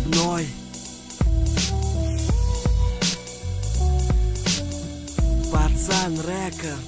Степной. Пацан Рекорд.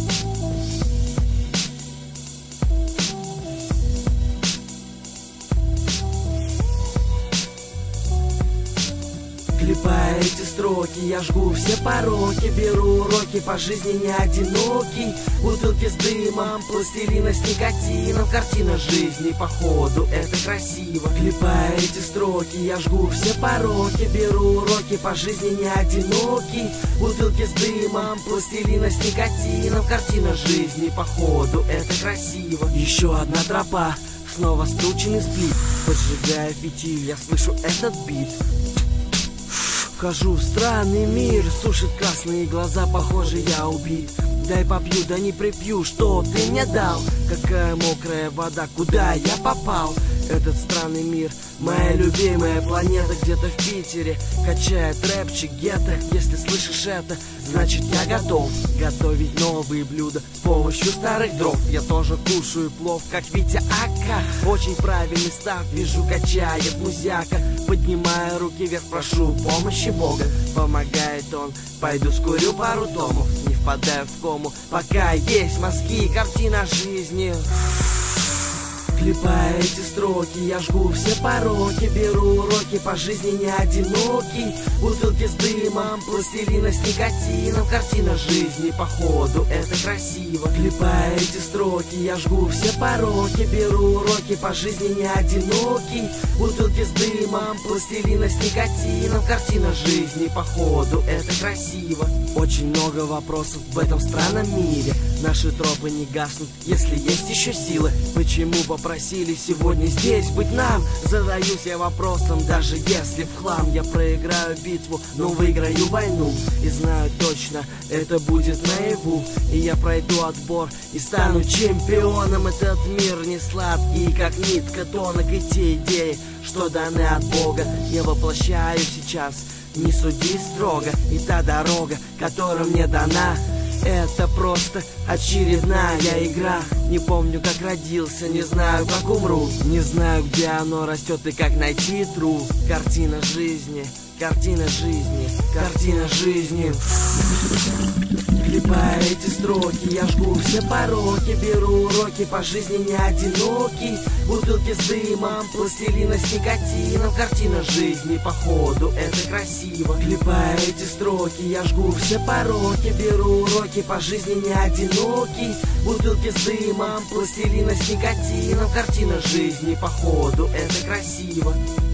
Клепая эти строки, я жгу все пороки, беру уроки по жизни не одинокий. Бутылки с дымом, пластилина с никотином, картина жизни, походу это красиво. Клепая эти строки, я жгу все пороки, беру уроки по жизни не одинокий. Бутылки с дымом, пластилина с никотином, картина жизни, походу это красиво. Еще одна тропа, снова скрученный сплит, поджигая фитиль, я слышу этот бит. Вхожу в странный мир, сушит красные глаза, похоже я убит. Дай попью, да не припью, что ты мне дал. Какая мокрая вода, куда я попал? Этот странный мир, моя любимая планета, где-то в Питере качает рэпчик гетто. Если слышишь это, значит я готов готовить новые блюда с помощью старых дров. Я тоже кушаю плов, как Витя Ака. Очень правильный став, вижу, качает музяка. Поднимая руки вверх, прошу помощи Бога. Помогает он, пойду скурю пару томов, не впадаю в кому, пока есть мозги, картина жизни. Клепая эти строки, я жгу все пороки, беру уроки по жизни не одинокий. Бутылки с дымом, пластилина с никотином, картина жизни, походу это красиво. Клепая эти строки, я жгу все пороки, беру уроки по жизни не одинокий. Бутылки с дымом, пластилина с никотином, картина жизни, походу это красиво. Очень много вопросов в этом странном мире. Наши тропы не гаснут, если есть еще силы. Почему попросили сегодня здесь быть нам? Задаюсь я вопросом, даже если в хлам. Я проиграю битву, но выиграю войну. И знаю точно, это будет наяву. И я пройду отбор и стану чемпионом. Этот мир не сладкий, как нитка тонок. И те идеи, что даны от Бога, не воплощаю сейчас. Не суди строго, и та дорога, которая мне дана, это просто очередная игра. Не помню, как родился, не знаю, как умру. Не знаю, где оно растет и как найти тру. Картина жизни, картина жизни, картина жизни. Клепая эти строки, я жгу все пороки, беру уроки по жизни не одинокий. Бутылки с дымом, пластилина с никотином, картина жизни, походу это красиво. Клепая эти строки, я жгу все пороки, беру уроки по жизни не одинокий. Бутылки с дымом, пластилина с никотином, картина жизни, походу это красиво.